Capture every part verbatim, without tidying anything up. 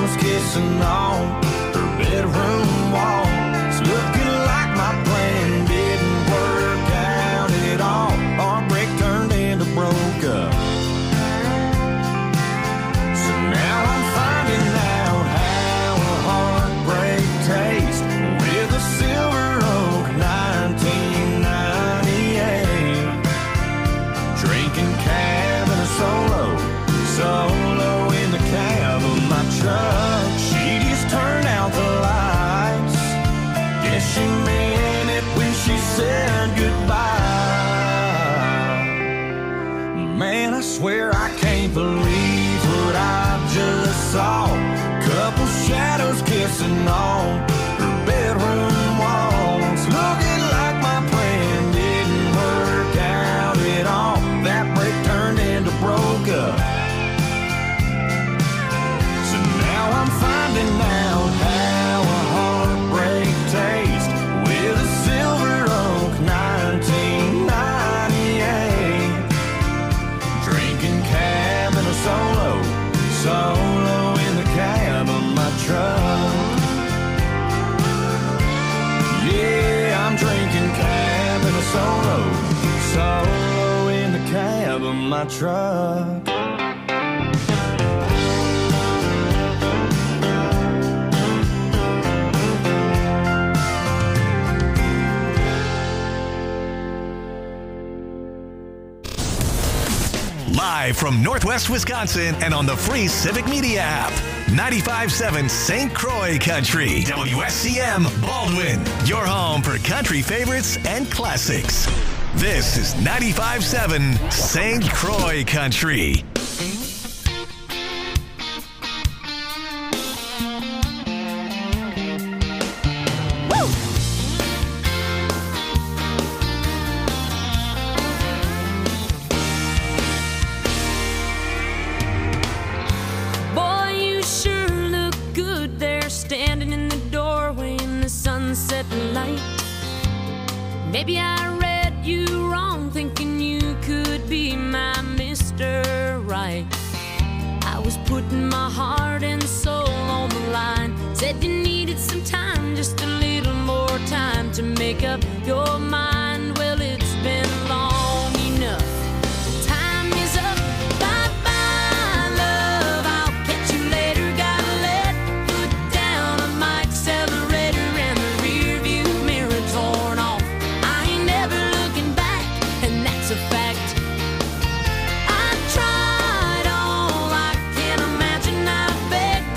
shadows kissing on her bedroom wall. It's looking like my plan didn't work out at all. Heartbreak turned into broke up. So now I'm finding out how a heartbreak tastes with a Silver Oak nineteen ninety-eight. Drinking cab and a solo, solo in the cab of my truck. She just turned out the lights. Guess she meant it when she said goodbye. Man, I swear I can't believe what I just saw. Couple shadows kissing on her bedroom walls. Looking like my plan didn't work out at all. That break turned into broke up. So now I'm finding out how a heartbreak tastes with a Silver Oak nineteen ninety-eight. Drinking cab and a solo, solo in the cab of my truck. Yeah, I'm drinking cab and a solo, solo in the cab of my truck. Live from Northwest Wisconsin and on the free Civic Media app. ninety-five point seven Saint Croix Country. W S C M Baldwin. Your home for country favorites and classics. This is ninety-five point seven Saint Croix Country. Maybe I read you wrong, thinking you could be my Mister Right. I was putting my heart and soul on the line. Said you needed some time, just a little more time to make up your mind. Well, it's been long enough. Time is up. Bye-bye, love. I'll catch you later. Gotta let foot down on my accelerator and the rear view mirror torn off. A fact. I tried all I can imagine. I begged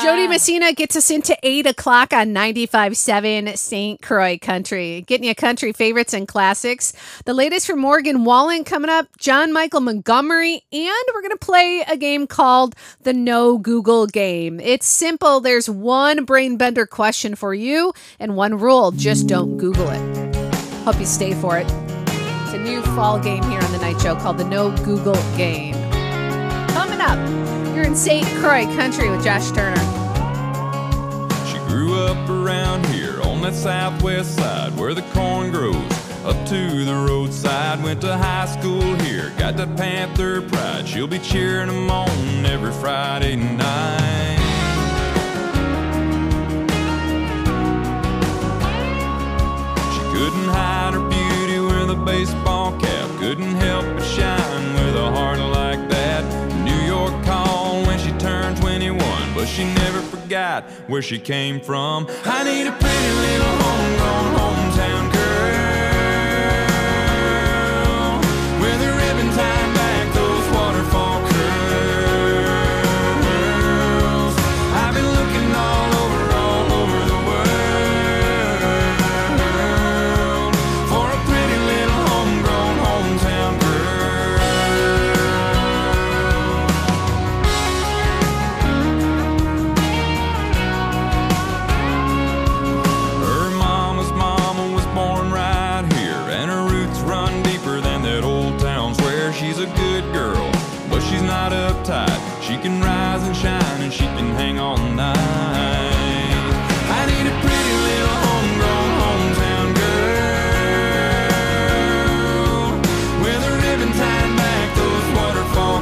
Jody Messina gets us into eight o'clock on ninety-five point seven Saint Croix Country. Getting you country favorites and classics. The latest from Morgan Wallen coming up, John Michael Montgomery, and we're going to play a game called the No Google Game. It's simple. There's one brain bender question for you and one rule. Just don't Google it. Hope you stay for it. It's a new fall game here on the Night Show called the No Google Game. Coming up, you're in Saint Croix Country with Josh Turner. She grew up around here on that southwest side where the corn grows up to the roadside. Went to high school here, got that Panther pride. She'll be cheering them on every Friday night. She couldn't hide her beauty with a baseball cap, couldn't help but shine with a heart like that. New York called when she turned twenty-one, but she never forgot where she came from. I need a pretty little homegrown hometown girl with a ribbon tied back those waterfall curls. I've been looking all over, all over the world for a pretty little homegrown hometown girl. Her mama's mama was born right here, and her roots run deeper than that old town square. She's a good girl, but she's not uptight. She can rise and shine, and she can hang all night. I need a pretty little homegrown hometown girl with a ribbon tied back those waterfall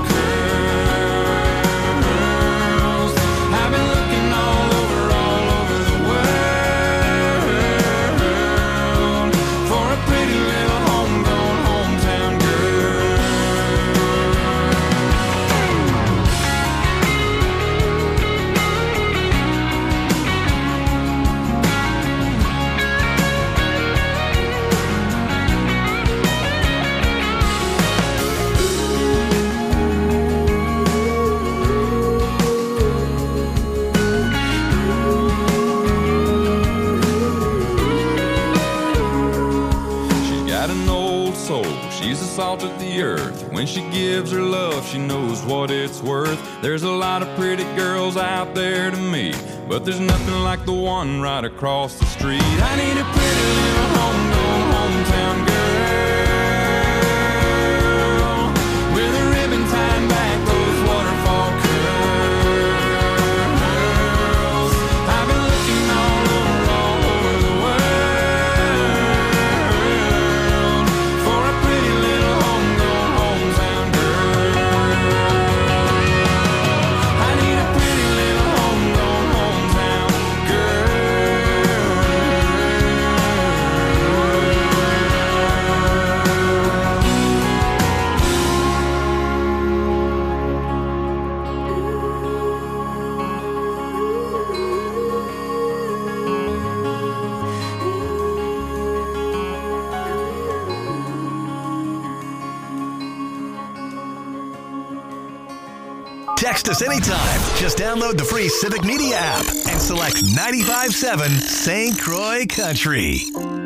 curls. I've been looking all over, all over the world for a pretty little homegrown hometown girl. She's got an old soul, she's the salt of the earth. When she gives her love, she knows what it's worth. There's a lot of pretty girls out there to me, but there's nothing like the one right across the street. I need a pretty little homegrown hometown girl with a ribbon tied back those waterfall curls. I've been looking all over, all over the world for a pretty little homegrown hometown girl. I need a pretty little homegrown hometown Text us anytime. Just download the free Civic Media app and select ninety-five point seven Saint Croix Country.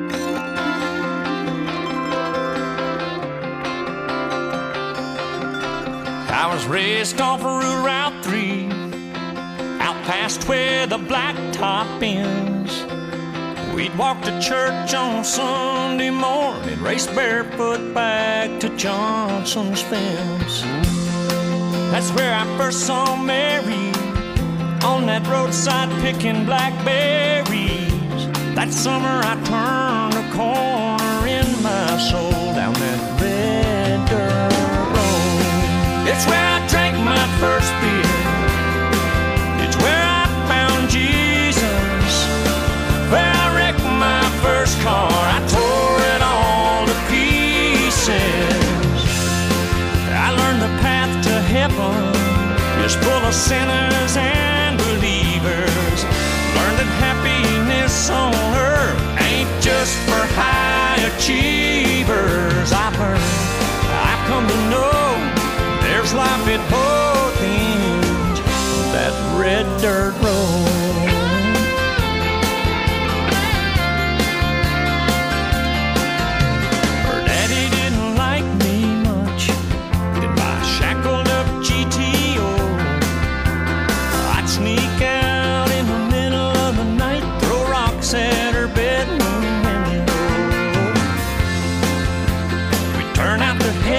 I was raised off of Route three, out past where the blacktop ends. We'd walk to church on Sunday morning, race barefoot back to Johnson's fence. That's where I first saw Mary, on that roadside picking blackberries. That summer I turned a corner in my soul down that red dirt road. It's where I drank my first beer. It's where I found Jesus. Where I wrecked my first car. I tore it all to pieces. I learned the path to heaven is full of sinners and believers. Learned that happiness on earth ain't just for high achievers. I've learned, I've come to know there's life at both ends of that red dirt road.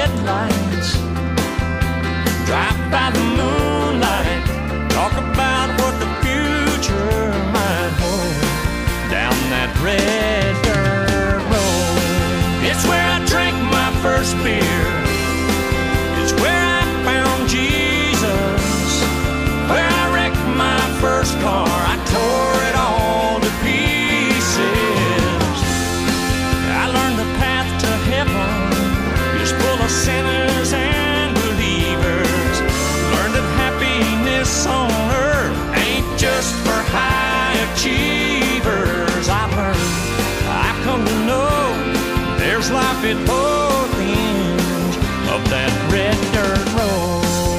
headlights. Drive by the moonlight, talk about what the future might hold. Down that red dirt road, it's where I drank my first beer. It's where I found Jesus, where I wrecked my first car. I tore it all to pieces. I learned the path to heaven is full of sinners and believers. Learned that happiness on earth ain't just for high achievers. I learned, I've come to know, there's life at both ends of that red dirt road.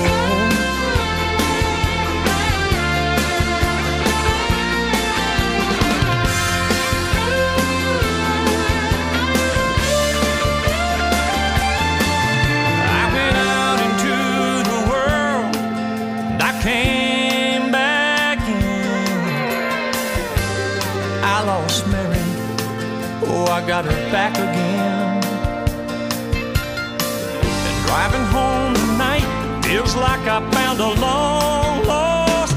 I went out into the world and I came back in. I lost Mary, oh, I got her back again. Driving home tonight feels like I found a long lost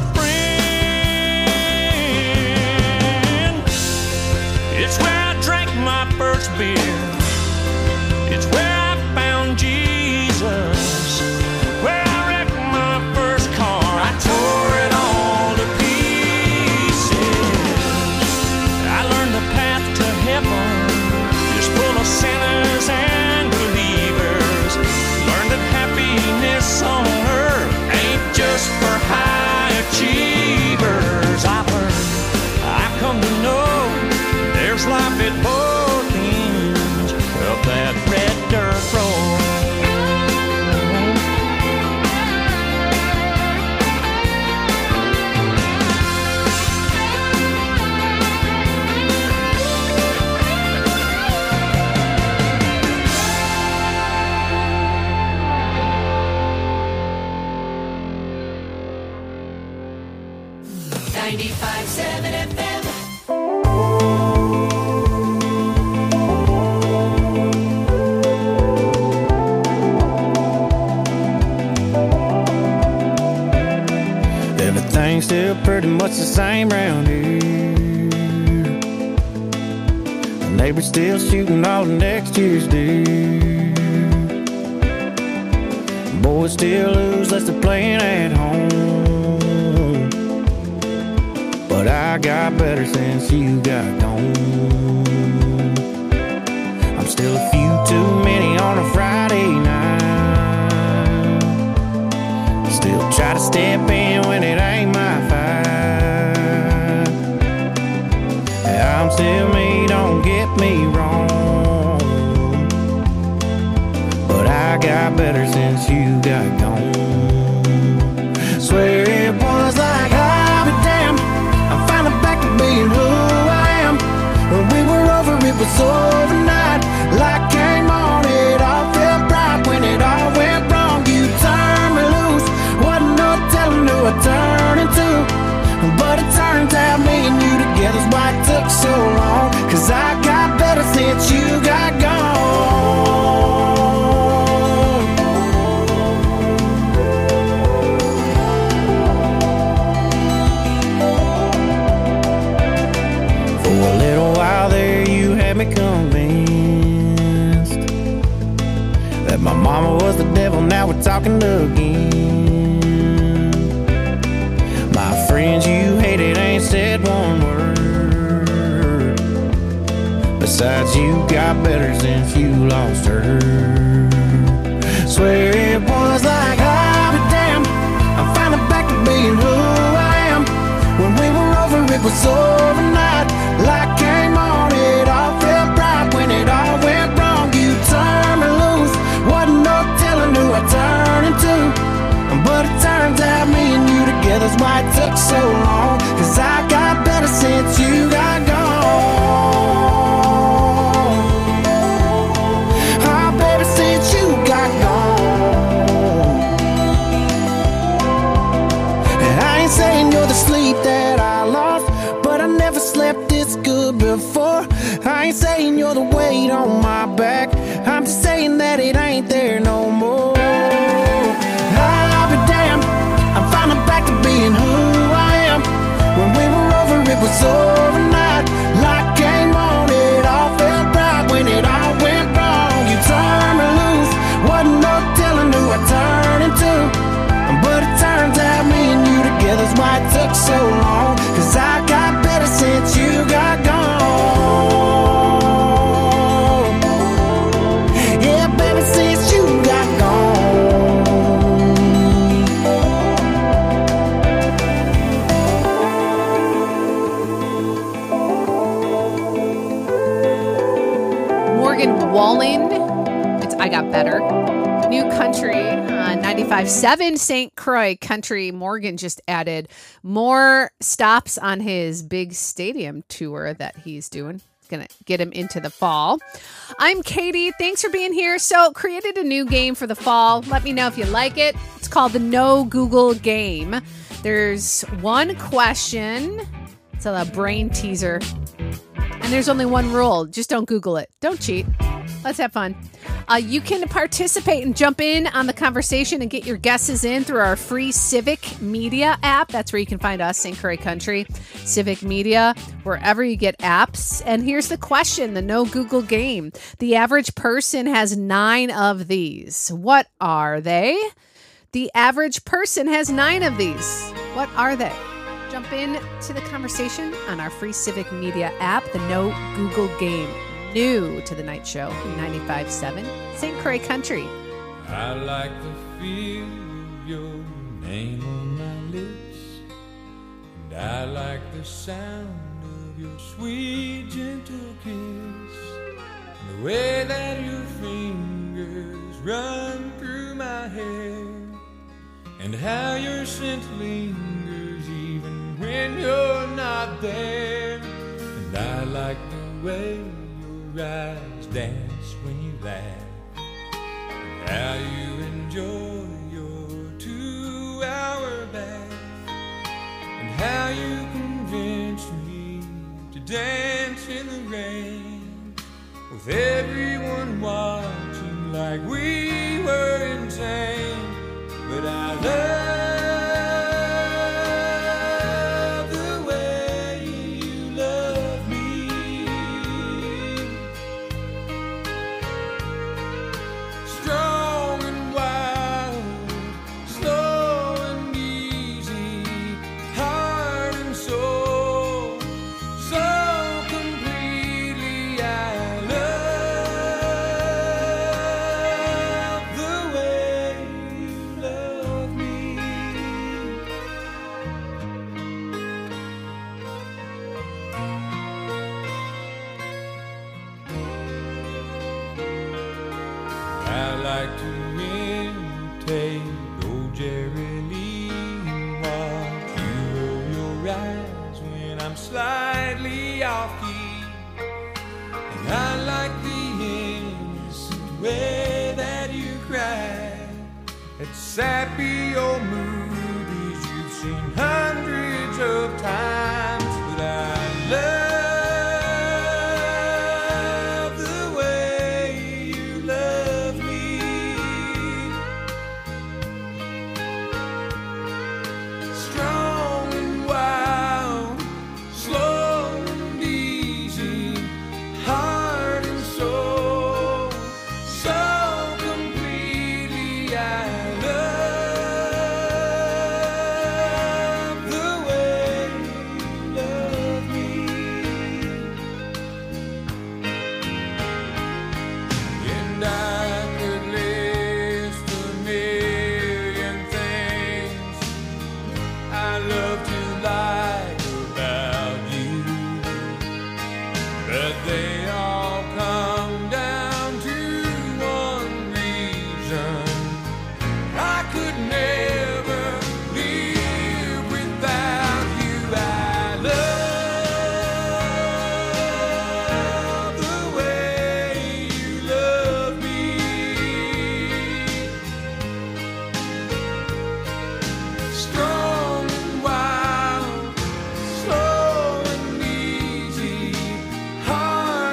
friend. It's where I drank my first beer. It's where I found Jesus, where I wrecked my first car. I tore it all to pieces. I learned the path to heaven is full of sinners and believers. Learned that happiness on earth ain't just for high achievers. I learned, I've come to know, there's life at both ends of that red dirt road. ninety-five seven F M. Everything's still pretty much the same round here. The neighbor's still shooting all the next year's deer. Boys still lose less they're playing at home. But I got better since you got gone. I'm still a few too many on a Friday night. Still try to step in when it ain't my fight. I'm still me, don't get me wrong. But I got better since you got gone. Swear it was like I'll be damned, I'm finally back to being who I am. When we were over, it was overnight. Light came on, it all felt bright. When it all went wrong, you turned me loose. Wasn't no telling who I turned into. But it turns out me and you together's why it took so long. Cause I got better since you got gone. For a little while there you had me convinced that my mama was the devil, now we're talking again. My friends you hated ain't said one word. Besides, you got better since you lost her. Swear it was like I'll be damned, I'm finally back to being who I am. When we were over, it was overnight. Light came on, it all felt bright. When it all went wrong, you turned me loose. Wasn't no telling who I turned into. But it turns out me and you together's why it took so long. Cause I got better since you got gone. Oh baby, since you got gone. And I ain't saying you're the sleep that I lost, but I never slept this good before. I ain't saying you're the weight on my back. I I'm just saying that it ain't there no more. I'll be damned, I'm finally back to being who I am. When we were over, it was overnight. Light came on, it all felt right. When it all went wrong, you turned me loose. Wasn't no telling who I turned into. But it turns out me and you together's why it took so long. Cause I got better since you got gone. Yeah, baby, since you got gone. Morgan Wallen, it's I Got Better. New country on ninety-five point seven Saint Croix Country. Morgan just added more stops on his big stadium tour that he's doing. It's going to get him into the fall. I'm Katie. Thanks for being here. So, created a new game for the fall. Let me know if you like it. It's called the No Google Game. There's one question. It's a brain teaser. And there's only one rule. Just don't Google it. Don't cheat. Let's have fun. Uh, you can participate and jump in on the conversation and get your guesses in through our free Civic Media app. That's where you can find us, Saint Croix Country, Civic Media, wherever you get apps. And here's the question, the No Google Game. The average person has nine of these. What are they? The average person has nine of these. What are they? Jump in to the conversation on our free Civic Media app, the No Google Game. New to the night show, ninety-five point seven Saint Croix Country. I like the feel of your name on my lips, and I like the sound of your sweet, gentle kiss, and the way that your fingers run through my hair, and how your scent lingers even when you're not there. And I like the way eyes dance when you laugh, and how you enjoy your two-hour bath, and how you convince me to dance in the rain, with everyone watching like we were insane. But I love slightly off key, and I like the innocent way that you cry at sappy old movies you've seen hundreds of times. But I love the way you love me, strong and wild, slow and easy, heart and soul, so completely. I love the way you love me. And I could list a million things I love to like about you, but they all come down to one reason: I could never live without you. I love the way you love me, strong and wild, slow and easy, heart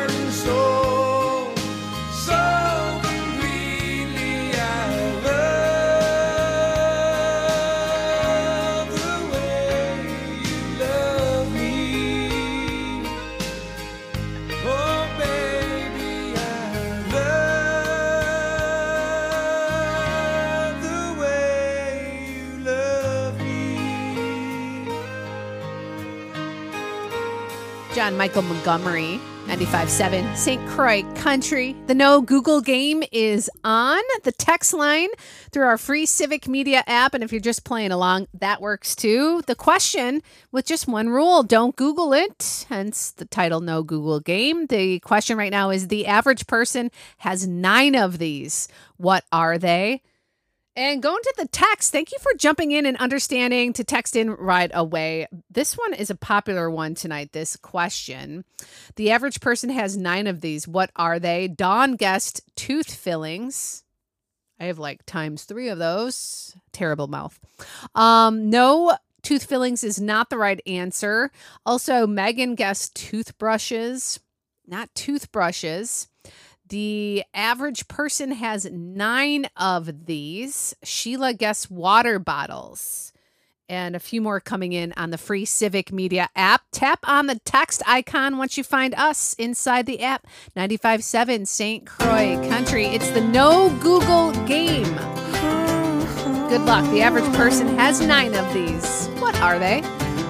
John Michael Montgomery, ninety-five point seven Saint Croix Country. The No Google game is on the text line through our free Civic Media app. And if you're just playing along, that works too. The question with just one rule, don't Google it. Hence the title No Google Game. The question right now is the average person has nine of these. What are they? And going to the text, thank you for jumping in and understanding to text in right away. This one is a popular one tonight, this question. The average person has nine of these. What are they? Dawn guessed tooth fillings. I have like times three of those. Terrible mouth. Um, no, tooth fillings is not the right answer. Also, Megan guessed toothbrushes, not toothbrushes. The average person has nine of these. Sheila guessed water bottles. And a few more coming in on the free Civic Media app. Tap on the text icon once you find us inside the app. ninety-five point seven Saint Croix Country. It's the No Google game. Good luck. The average person has nine of these. What are they?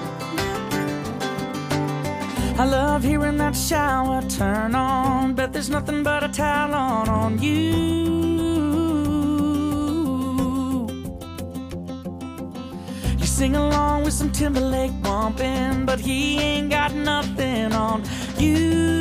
I love hearing that shower turn on. Bet there's nothing but a towel on on you. You sing along with some Timberlake bumping, but he ain't got nothing on you.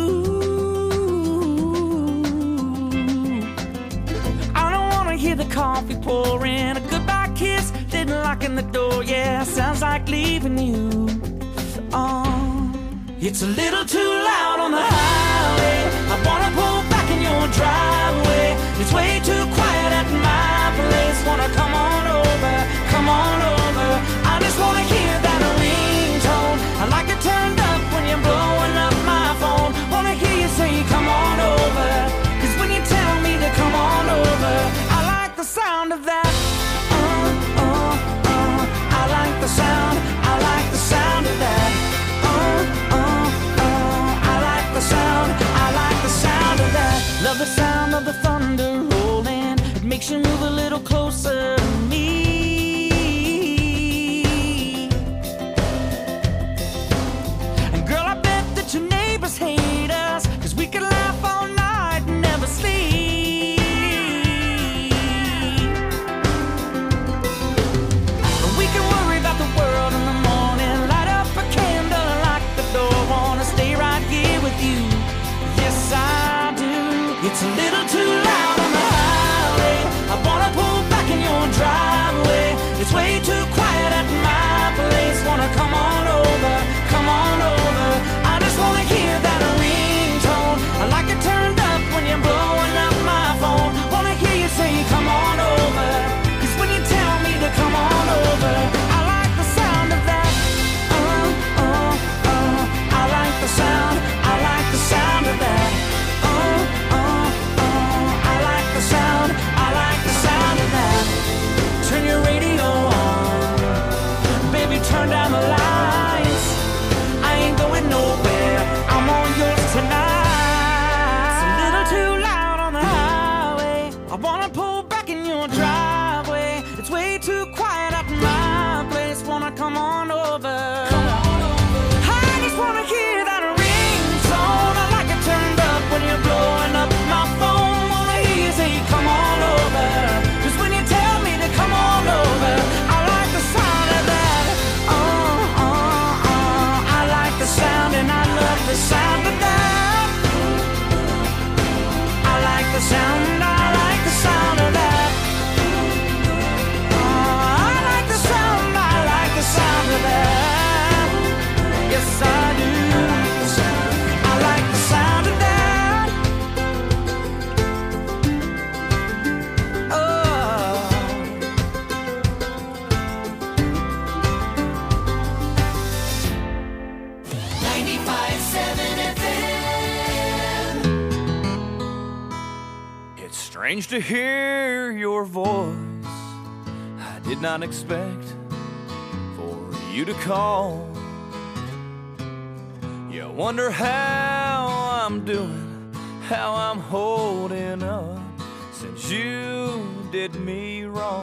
I don't wanna hear the coffee pouring, a goodbye kiss, then locking the door. Yeah, sounds like leaving you. Oh. It's a little too loud on the highway. I wanna pull back in your driveway. It's way too quiet at my place. Wanna come on over, come on over. I just wanna hear that ringtone. I like it turned up when you're blowing up my phone. Wanna hear you say come on over, 'cause when you tell me to come on over, I like the sound of that. Uh, uh, uh. I like the sound, I like the sound of that. Uh, uh. Sound, I like the sound of that. Love the sound of the thunder rolling. It makes you move a little closer to me. And girl, I bet that your neighbors hate us, 'cause we could laugh all night and never sleep. And we can worry about the world in the morning. Light up a candle and lock the door. Wanna stay right here with you. Yes, I do. It's a little too loud on the highway. I wanna pull back in your driveway. It's way too quiet at my place. Wanna come on over, come on over. I just wanna hear that ringtone. I like it turned up when you're blowing up my phone. Wanna hear you say come on over, 'cause when you tell me to come on over, I like the sound of that. Uh, uh, uh. I like the sound, I like the sound of that. Uh, uh, uh. I like the sound, I like the sound of that. Turn your radio on, baby, turn down the lights. I ain't going nowhere, I'm on yours tonight. It's a little too loud on the highway. I wanna pull back in your driveway. It's way too quiet at my place. Wanna come on over. Come on over. I just wanna hear that ringtone. I like it turned up when you're blowing up my phone. Wanna hear you say come on over, 'cause when you tell me to come on over, I like the sound of that. Uh, uh, uh. I like the sound and I love the sound of that. I like the sound, I like the sound of that. Uh, I like the sound, I like the sound of that. Yes, I do. I like the sound of that. Oh. ninety-five point seven F M. It's strange to hear your voice. I did not expect for you to call. You wonder how I'm doing, how I'm holding up since you did me wrong.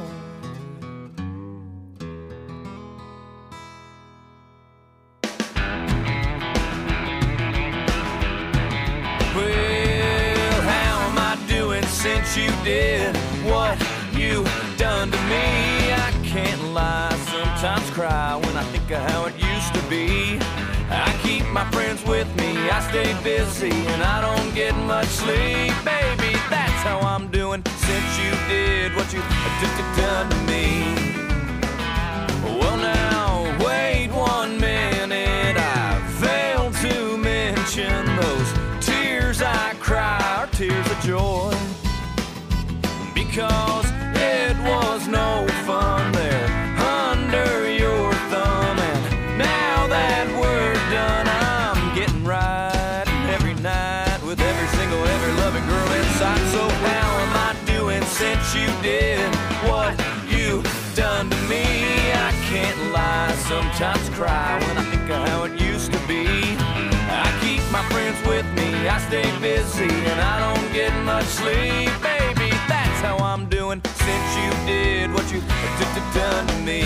since you did what you done to me. I can't lie, sometimes cry when I think of how it used to be. I keep my friends with me, I stay busy, and I don't get much sleep. Baby, that's how I'm doing since you did what you done to me. Well now, wait one minute, I failed to mention those tears I cry are tears of joy. Because it was no fun there under your thumb, and now that we're done, I'm getting right every night with every single, every loving girl inside. So how am I doing since you did what you done to me? I can't lie, sometimes cry when I think of how it used to be. I keep my friends with me, I stay busy, and I don't get much sleep. Baby, that's how I'm doing since you did what you done to me.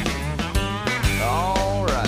All right.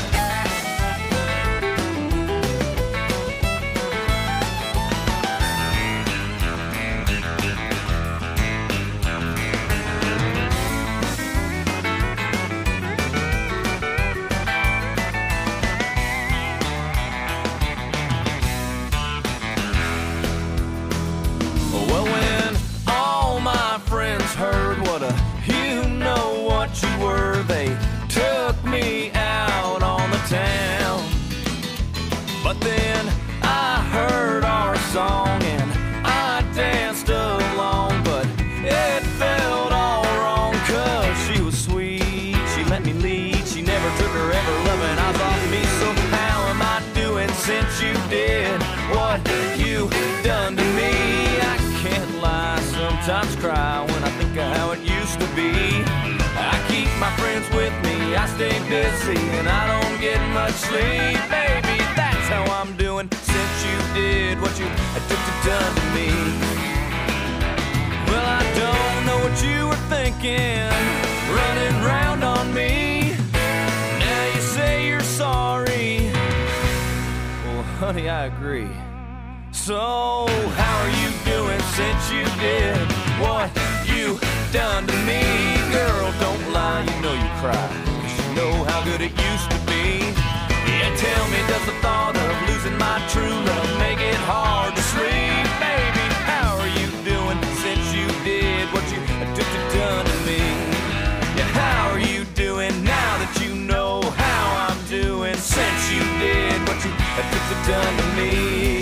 Well, when all my friends heard what a you know what you were, they took me out on the town. But then I heard our song and I danced along, but it felt all wrong, cause she was sweet, she let me lead, she never took her ever loving eyes off me. So how am I doing since you did what you done to me? I can't lie, sometimes cry when I think of how it used to be. I keep my friends with me, I stay busy, and I don't get much sleep. Baby, that's how I'm doing since you did what you done to me. Well, I don't know what you were thinking, running round on me. Now you say you're sorry. Well, honey, I agree. So how are you doing since you did what you done to me? Girl, don't lie, you know you cry, 'cause you know how good it used to be. Yeah, tell me, does the thought of losing my true love make it hard to sleep? Baby, how are you doing since you did what you done to me? Yeah, how are you doing now that you know how I'm doing since you did what you done to me?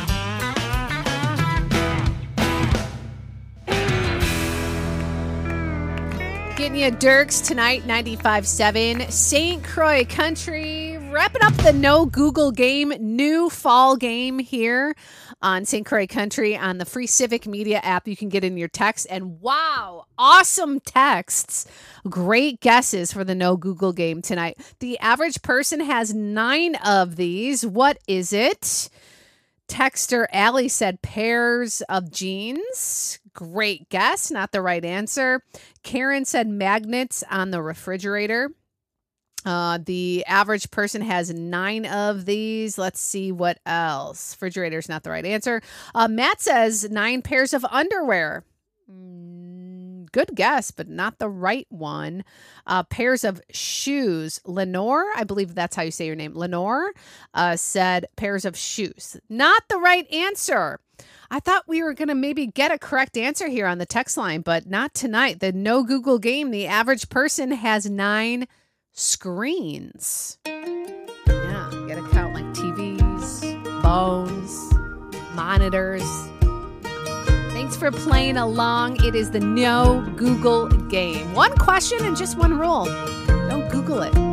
Getting you Dirks tonight, ninety-five seven Saint Croix Country. Wrapping up the No Google game, new fall game here on Saint Croix Country on the free Civic Media app. You can get in your text, and wow, awesome texts. Great guesses for the No Google game tonight. The average person has nine of these. What is it? Texter Allie said pairs of jeans. Great guess. Not the right answer. Karen said magnets on the refrigerator. Uh, the average person has nine of these. Let's see what else. Refrigerator's not the right answer. Uh, Matt says nine pairs of underwear. Mm, good guess, but not the right one. Uh, pairs of shoes. Lenore, I believe that's how you say your name. Lenore uh, said pairs of shoes. Not the right answer. I thought we were going to maybe get a correct answer here on the text line, but not tonight. The No Google game, the average person has nine screens. Yeah, you got to count like T Vs, phones, monitors. Thanks for playing along. It is the No Google game. One question and just one rule. Don't Google it.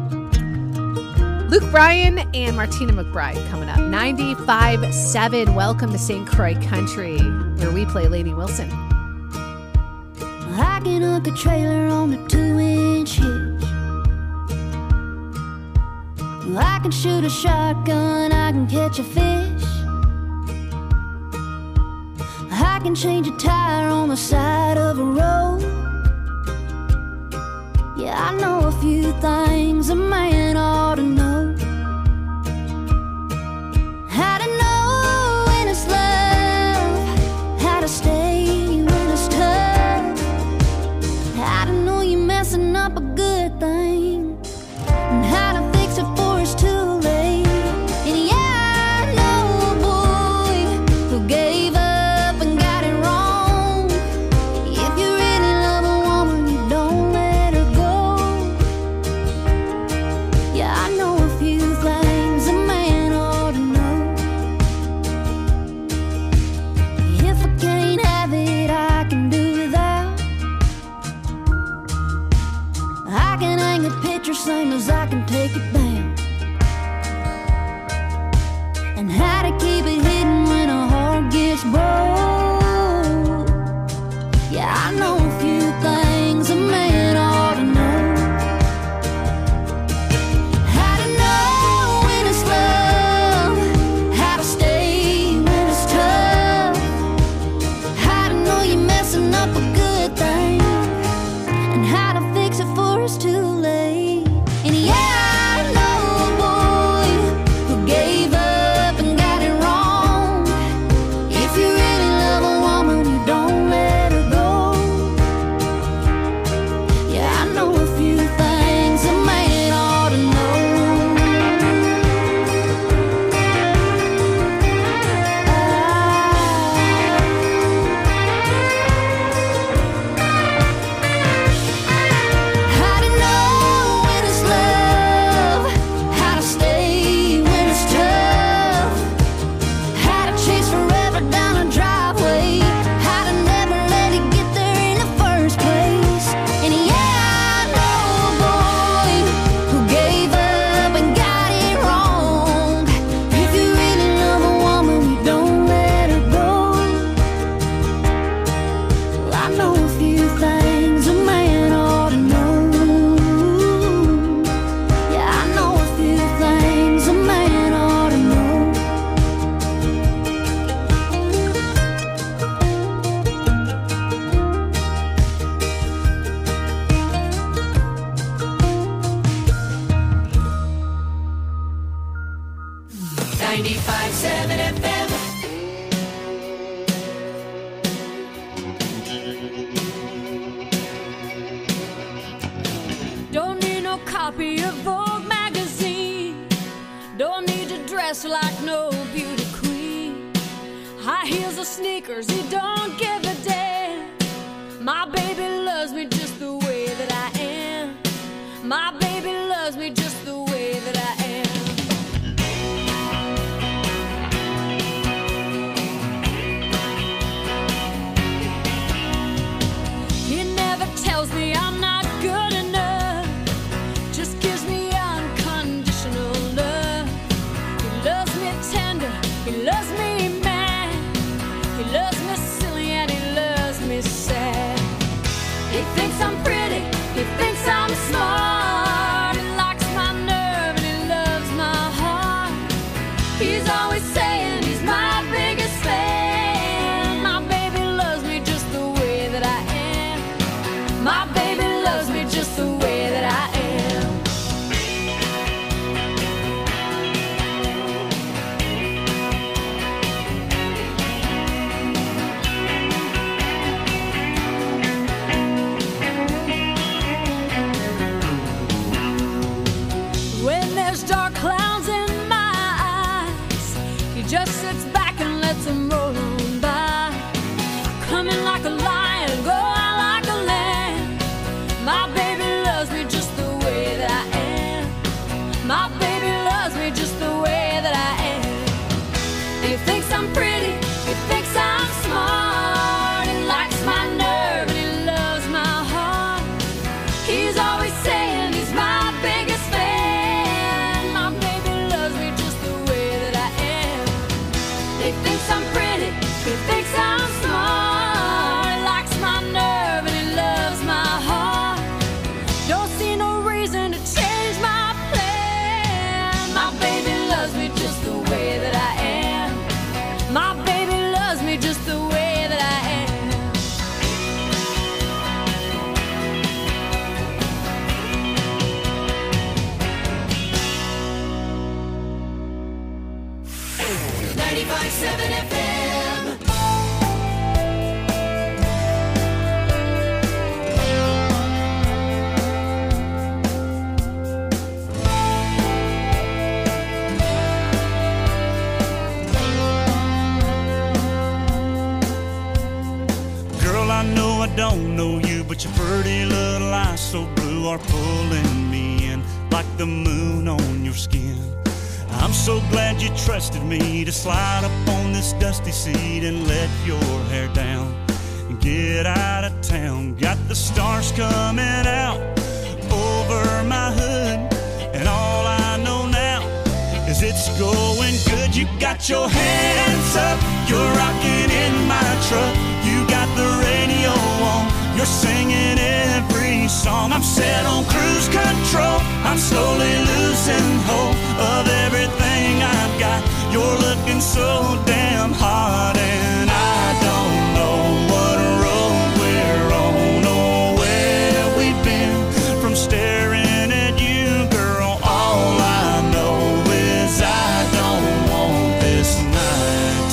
Luke Bryan and Martina McBride coming up. ninety-five seven. Welcome to Saint Croix Country, where we play Lady Wilson. I can hook a trailer on a two-inch hitch. I can shoot a shotgun, I can catch a fish. I can change a tire on the side of a road. Yeah, I know a few things a man ought to know. How to know when it's love, how to stay when high heels or sneakers, he don't give a damn. My baby loves me just the way that I am. My baby loves me just the way that I am. He never tells me I'm not good enough, just gives me unconditional love. He loves me tender, he loves me mad, he loves me silly and he loves me sad. He thinks I'm pretty, he thinks I'm smart, he likes my nerve and he loves my heart. He's always saying he's my biggest fan. My baby loves me just the way that I am. My baby loves me just the way that I am. When there's dark clouds in my eyes, he just sits back and lets them roll on by. Coming like a lion, go out like a lamb. My baby loves me just the way that I am. My baby loves me just the way that I am. He thinks I'm pretty, he thinks I'm smart, he likes my nerve and he loves my heart. He's always saying he's my biggest fan. My baby loves me just the way that I am. He thinks I'm pretty, he thinks I'm smart, he likes my nerve and he loves my heart. Don't see no reason to change my plan. My baby loves me just the way that I am. My baby loves me just the way that I am. ninety-five seven F M. Girl, I know I don't know you, but your pretty little eyes so blue are pulling me in like the moon on your skin. I'm so glad you trusted me to slide up on this dusty seat and let your hair down and get out of town. Got the stars coming out over my hood, and all I know now is it's going good. You got your hands up, you're rocking in my truck. You got the radio on, you're singing every song. I'm set on cruise control, I'm slowly losing hope of everything I've got. You're looking so damn hot, and I don't know what road we're on or where we've been. From staring at you, girl, all I know is I don't want this night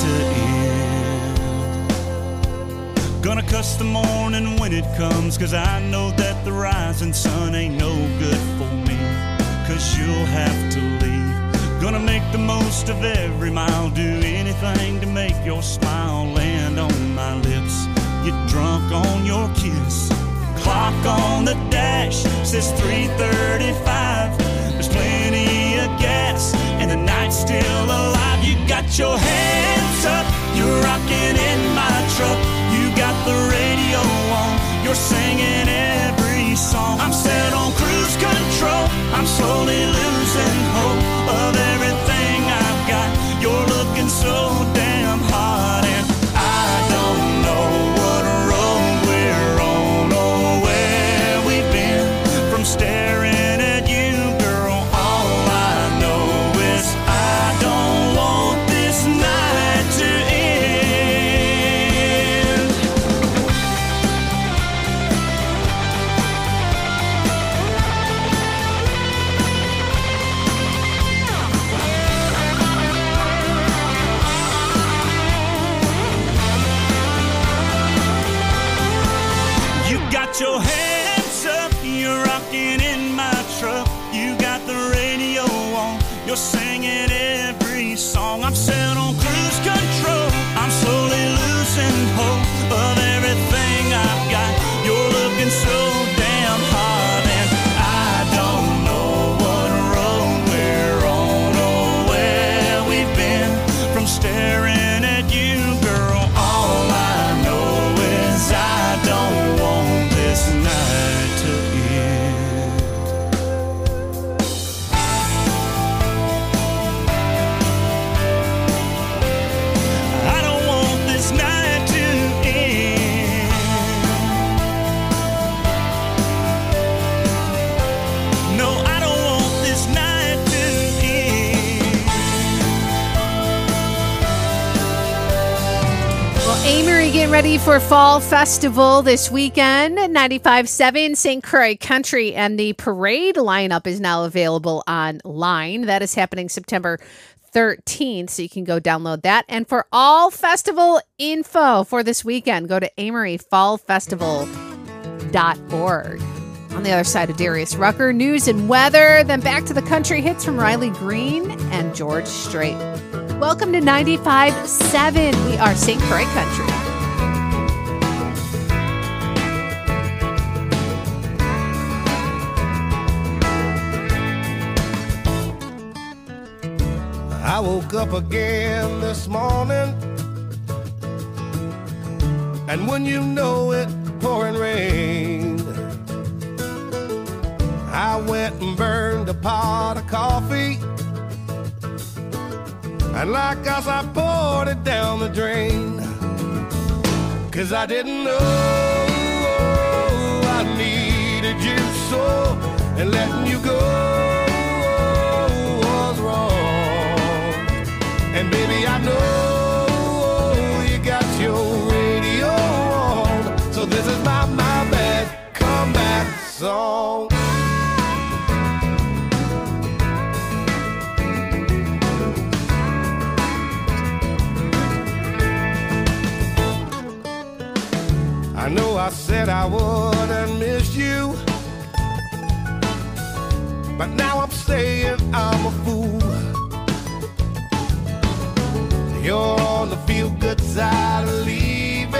to end. Gonna cuss the morning when it comes, 'cause I know that the rising sun ain't no good for me, 'cause you'll have to leave. Gonna make the most of every mile, do anything to make your smile land on my lips. Get drunk on your kiss. Clock on the dash says three thirty-five. There's plenty of gas and the night's still alive. You got your hands up, you're rocking in my truck. You got the radio on, you're singing every song. I'm set on cruise control, I'm slowly losing hope of everything I've got. You're looking so damn hot, and I don't know what road we're on or where we've been. From staring at you, girl, all I know is I don't want this night Amory getting ready for Fall Festival this weekend. ninety-five point seven Saint Croix Country, and the parade lineup is now available online. That is happening September thirteenth, so you can go download that. And for all festival info for this weekend, go to amory fall festival dot org. On the other side of Darius Rucker, news and weather, then back to the country hits from Riley Green and George Strait. Welcome to ninety-five point seven. We are Saint Croix Country. I woke up again this morning, and when you know it, pouring rain. I went and burned a pot of coffee, and like us I poured it down the drain. Cause I didn't know I needed you so, and letting you go was wrong. And baby, I know you got your radio on, so this is my, my bad comeback song. I know I said I wouldn't miss you, but now I'm saying I'm a fool. You're on the feel-good side of leaving,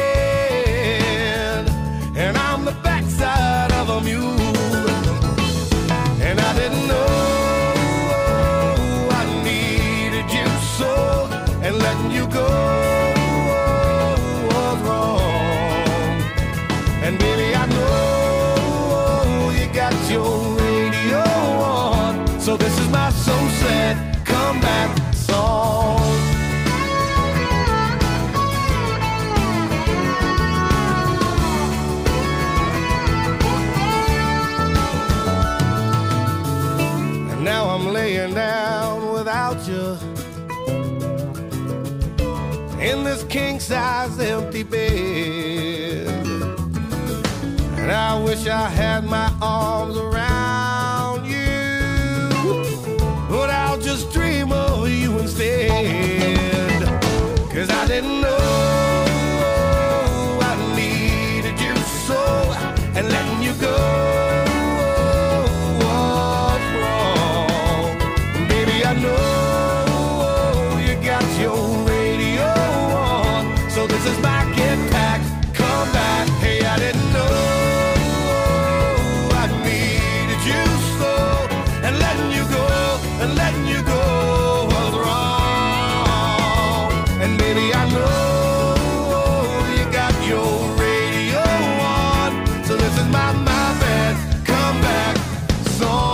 and I'm the backside of a mule. And I didn't know I needed you so, and letting you go was wrong. And baby, I know you got your radio on, so this is my so sad comeback song. And now I'm laying down without you in this king-size empty bed. And I wish I had my arms around you, but I'll just dream of you instead. Cause I didn't know I needed you so, and letting you go was wrong. Baby, I know you got your radio on, so this is my get back, come back. Hey, I didn't know and letting you go was wrong. And baby, I know you got your radio on, so this is my, my bad comeback song.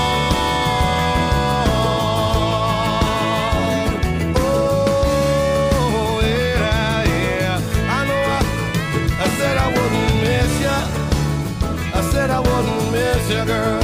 Oh, yeah, yeah. I know I, I said I wouldn't miss you. I said I wouldn't miss you, girl.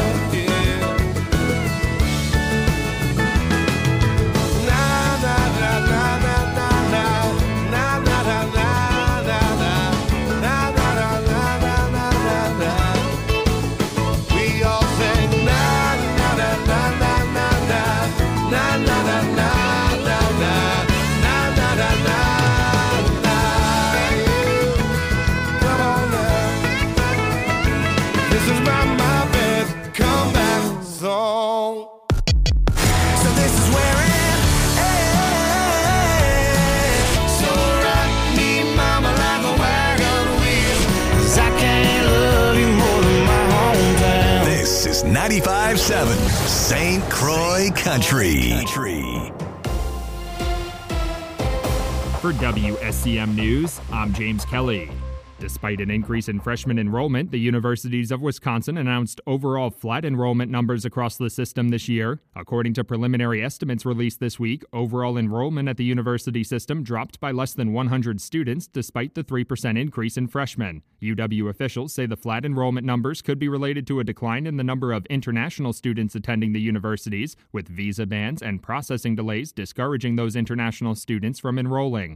ninety-five point seven Saint Croix Country. For W S C M News, I'm James Kelly. Despite an increase in freshman enrollment, the universities of Wisconsin announced overall flat enrollment numbers across the system this year. According to preliminary estimates released this week, overall enrollment at the university system dropped by less than one hundred students despite the three percent increase in freshmen. U W officials say the flat enrollment numbers could be related to a decline in the number of international students attending the universities, with visa bans and processing delays discouraging those international students from enrolling.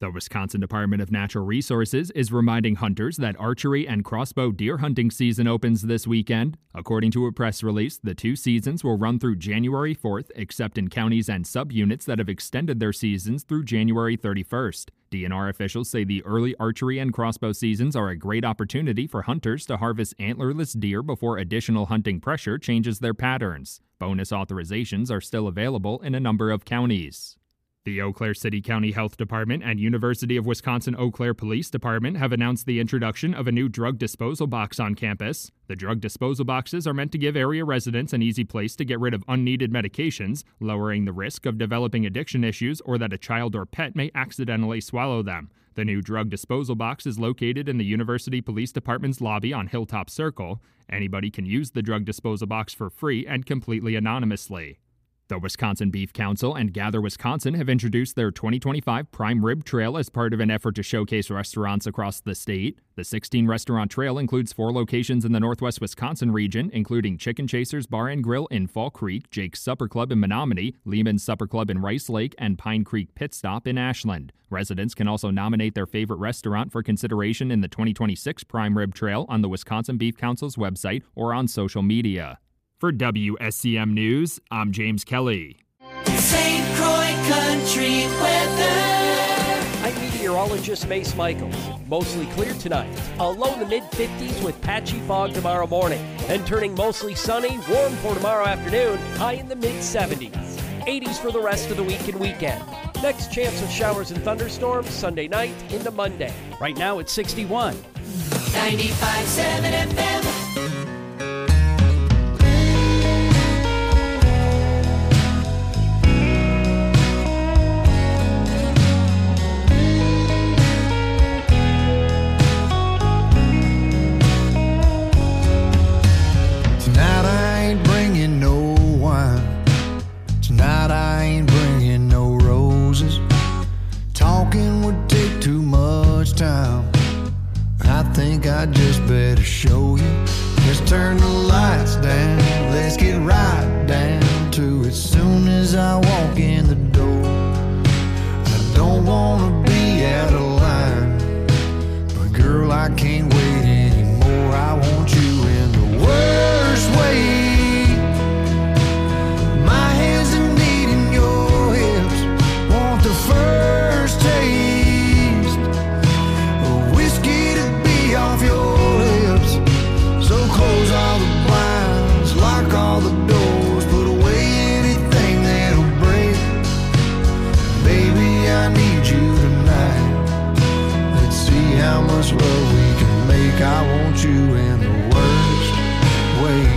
The Wisconsin Department of Natural Resources is reminding hunters that archery and crossbow deer hunting season opens this weekend. According to a press release, the two seasons will run through January fourth, except in counties and subunits that have extended their seasons through January thirty-first. D N R officials say the early archery and crossbow seasons are a great opportunity for hunters to harvest antlerless deer before additional hunting pressure changes their patterns. Bonus authorizations are still available in a number of counties. The Eau Claire City County Health Department and University of Wisconsin-Eau Claire Police Department have announced the introduction of a new drug disposal box on campus. The drug disposal boxes are meant to give area residents an easy place to get rid of unneeded medications, lowering the risk of developing addiction issues or that a child or pet may accidentally swallow them. The new drug disposal box is located in the University Police Department's lobby on Hilltop Circle. Anybody can use the drug disposal box for free and completely anonymously. The Wisconsin Beef Council and Gather Wisconsin have introduced their twenty twenty-five Prime Rib Trail as part of an effort to showcase restaurants across the state. The sixteen-restaurant trail includes four locations in the northwest Wisconsin region, including Chicken Chasers Bar and Grill in Fall Creek, Jake's Supper Club in Menominee, Lehman's Supper Club in Rice Lake, and Pine Creek Pit Stop in Ashland. Residents can also nominate their favorite restaurant for consideration in the twenty twenty-six Prime Rib Trail on the Wisconsin Beef Council's website or on social media. For W S C M News, I'm James Kelly. Saint Croix Country weather. I'm meteorologist Mace Michaels. Mostly clear tonight. A low in the mid fifties with patchy fog tomorrow morning. Then turning mostly sunny, warm for tomorrow afternoon, high in the mid seventies. eighties for the rest of the week and weekend. Next chance of showers and thunderstorms Sunday night into Monday. Right now it's sixty-one. ninety-five point seven F M. I just better show you. Just turn the lights down. Let's get right down to it. Soon as I walk in the door, I don't wanna be out of line, but girl, I can't wait anymore. I want you in the worst way. My hands are needing your hips. Want the first taste of whiskey to be off your lips. So close all the blinds, lock all the doors, put away anything that'll break. Baby, I need you tonight. Let's see how much love we can make. I want you in the worst way.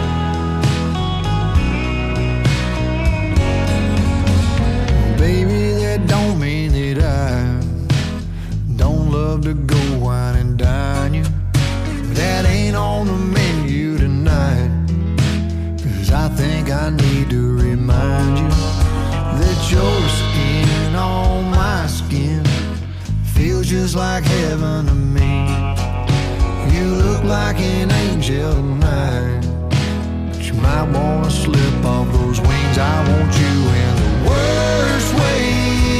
Baby, that don't mean that I don't love to go wine and dine you. That ain't on the menu tonight. Cause I think I need to remind you that your skin on my skin feels just like heaven to me. You look like an angel tonight, but you might wanna slip off those wings. I want you in the worst way.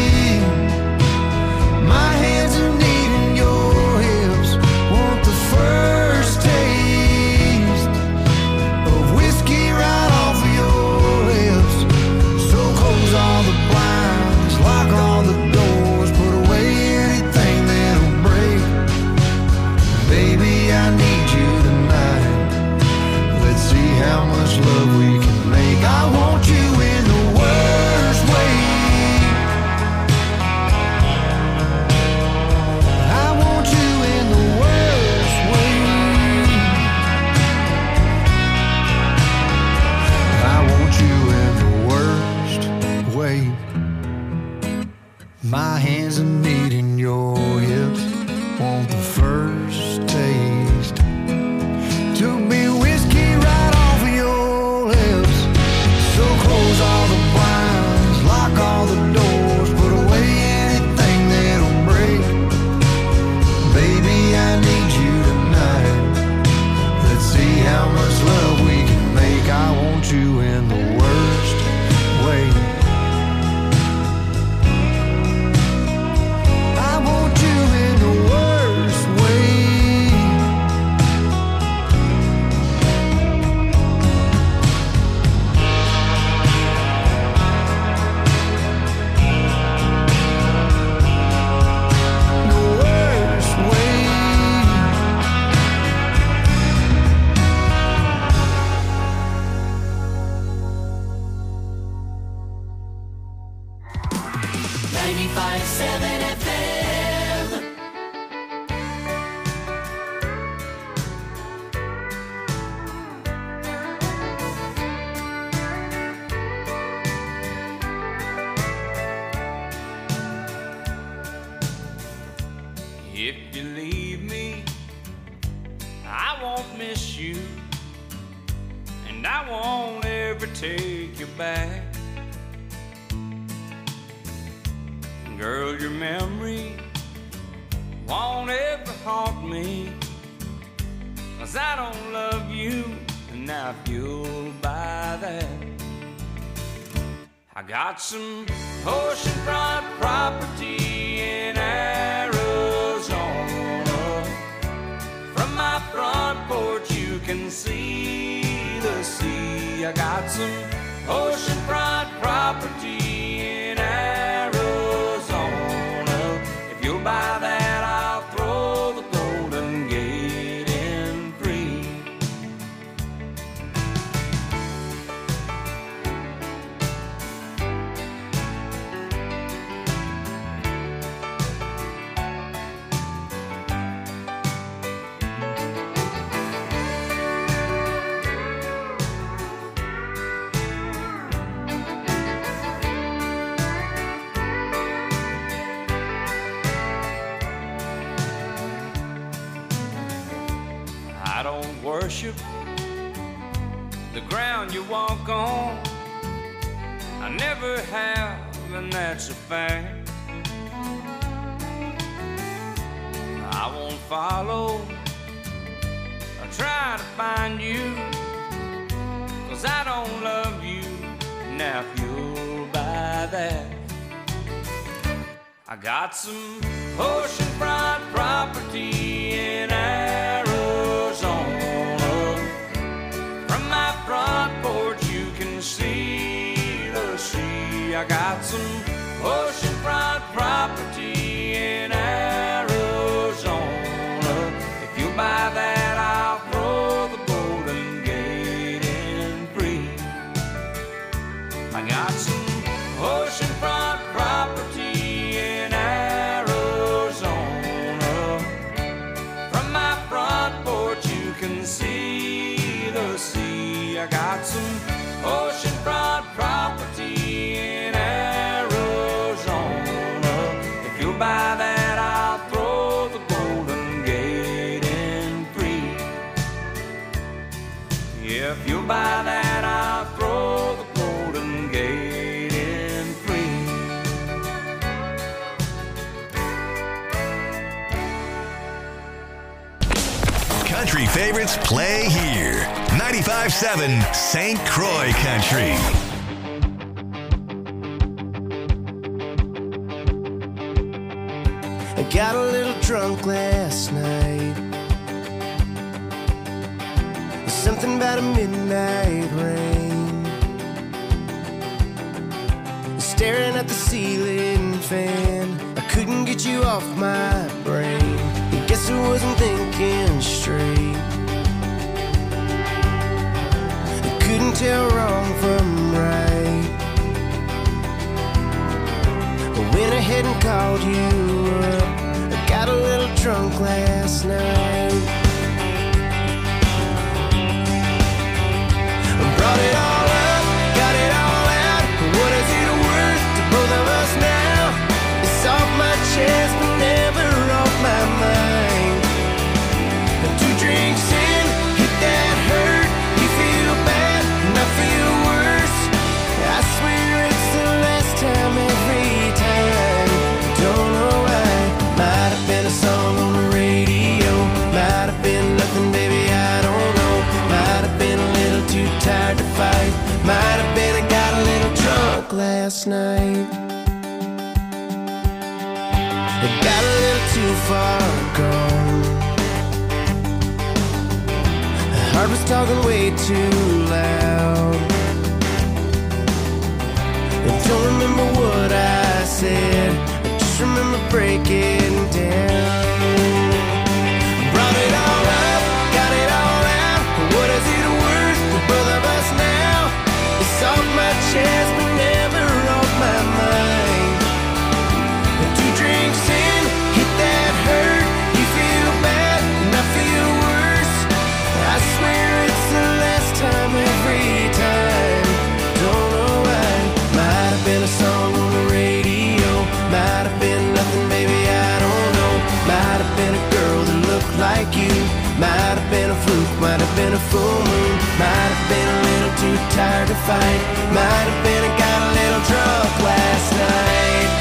My hands are needing your hips. Want the first taste of whiskey right off of your lips. So close all the blinds, lock all the doors, put away anything that'll break. Baby, I need you tonight. Let's see how much love we can make. I want you in the worst way. I want you in the worst way. I want you in the worst way. My hands are needing your hips. Want the first taste to be whiskey right off of your lips. So close all the blinds, lock all the doors, put away anything that'll break. Baby, I need you tonight. Let's see how much love we can make. I want you in the worst way. back. Girl, your memory won't ever haunt me, 'cause I don't love you, and now if you'll buy that, I got some oceanfront property in Arizona. From my front porch you can see the sea. I got some oceanfront property in Arizona. If you'll buy that, I'll throw the Golden Gate in free. I don't worship the ground you walk on. I never have, and that's a fact. I won't follow or try to find you, 'cause I don't love you. Now if you'll buy that, I got some oceanfront property in Arizona. From my front porch you can see the sea. I got some oceanfront property in Arizona. If you buy that, I'll throw the Golden Gate in free. I got some oceanfront property in Arizona. From my front porch you can see the sea. I got some oceanfront property in Arizona. If you'll buy that, I'll throw the Golden Gate in free. Yeah, if you'll buy that, I'll throw the Golden Gate in free. Country favorites play here. ninety-five seven Saint Croix Country. I got a little drunk last night. Something about a midnight rain, staring at the ceiling fan. I couldn't get you off my brain. I guess I wasn't thinking straight. I couldn't tell wrong from right. I went ahead and called you up. I got a little drunk last night. Brought it all up, got it all out. What is it worth to both of us now? It's off my chest, but never off my mind. And two drinks in, hit that hurt. You feel bad, and I feel worse. I swear it's the last time every time. Don't know why. Might have been a song on the radio. Might have been nothing, baby, I don't know. Might have been a little too tired to fight. Might have been I got a little drunk last night. I got a little too far gone. The heart was talking way too loud. I don't remember what I said. I just remember breaking down. Brought it all up, got it all out. What is it worth to both of us now? It's off my chest, but never off my mind. And two drinks in, hit that hurt. You feel bad, and I feel worse. I swear it's the last time every time. Don't know why. Might have been a song on the radio. Might have been nothing, baby, I don't know. Might have been a girl that looked like you. Might have been a fluke, might have been a full moon. Might have been a little little too tired to fight. Might have been I got a little drunk last night.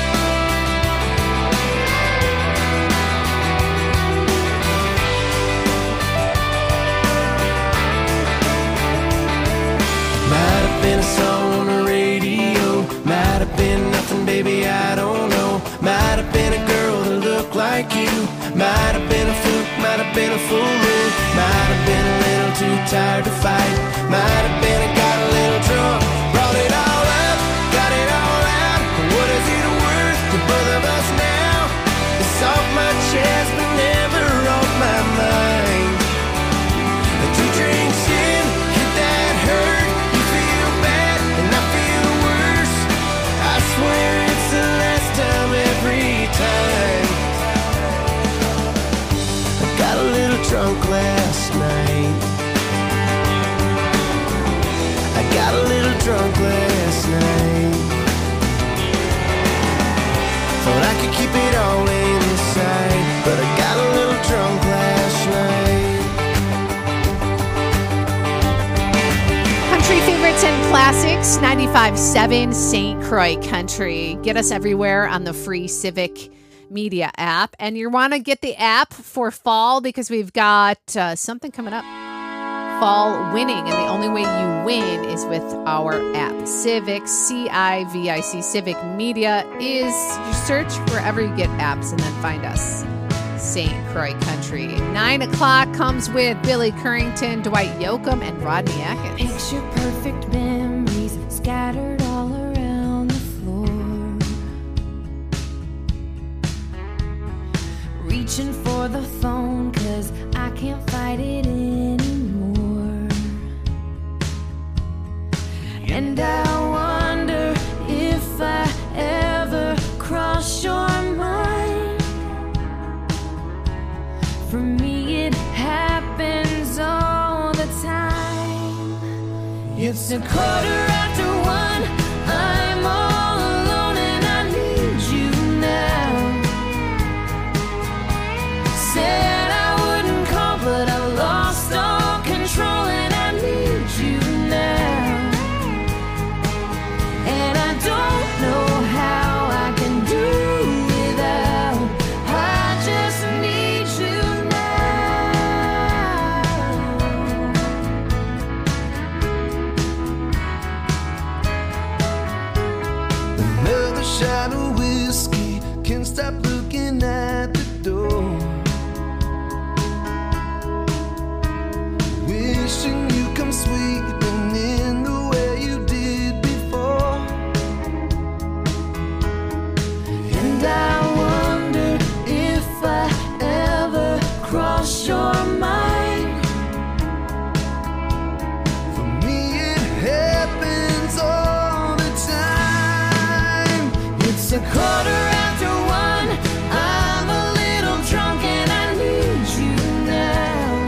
Might have been a song on the radio. Might have been nothing, baby, I don't know. Might have been a girl that looked like you. Might have been a fluke, might have been a full moon. Might have been a little too tired to fight. Might have been I got a little drunk. Brought it all up, got it all out. What is it worth to both of us now? It's off my chest but never off my mind. Two drinks in, hit that hurt. You feel bad and I feel worse. I swear it's the last time every time. I got a little drunk last night. I got a little drunk last night. Thought I could keep it all inside, but I got a little drunk last night. Country favorites and classics, ninety-five point seven Saint Croix Country. Get us everywhere on the free Civic Media app. And you want to get the app for fall because we've got uh, something coming up. Fall winning. And the only way you win is with our app. Civic, C I V I C, Civic Media is, you search wherever you get apps and then find us. Saint Croix Country. Nine o'clock comes with Billy Currington, Dwight Yoakam, and Rodney Atkins. Picture perfect memories scattered all around the floor. Reaching for the phone cause I can't fight it anymore. And I wonder if I ever cross your mind. For me it happens all the time. It's a quarter after one, I'm all alone and I need you now. Said I wouldn't call but I lost all control and I need you now. And I don't know how I can do without. I just need you Another shot of whiskey, can't stop looking at the door. Wishing you come sweeping in the way you did before. and I wonder if I ever cross your mind. For me it happens all the time. It's a quarter after one, I'm a little drunk and I need you now.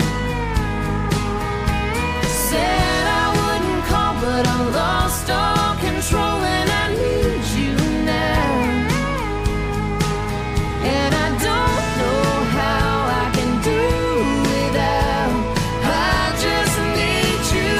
Said I wouldn't call but I lost all control and I need you now. And I don't know how I can do without. I just need you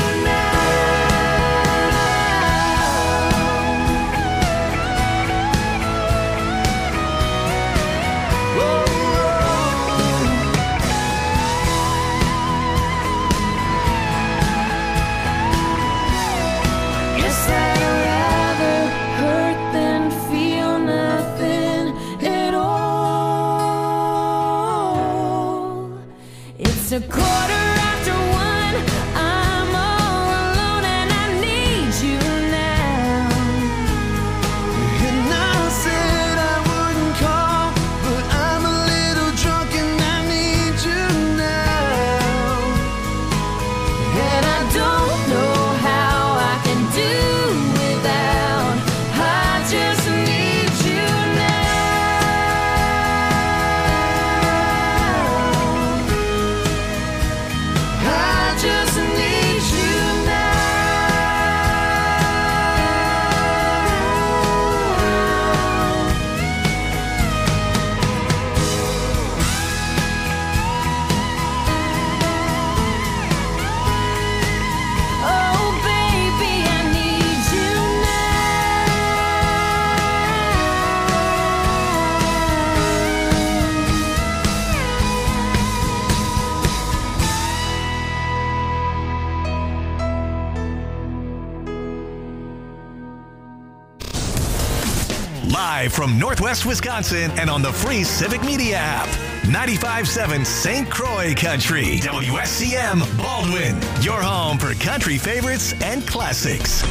Guess I'd rather hurt than feel nothing at all. It's a quarter after one, I'm all alone and I need you now. And I said I wouldn't call, but I'm a little drunk and I need you now. And I don't know how I can do without. I just need you now. Live from Northwest Wisconsin and on the free Civic Media app. ninety-five point seven Saint Croix Country. W S C M Baldwin. Your home for country favorites and classics.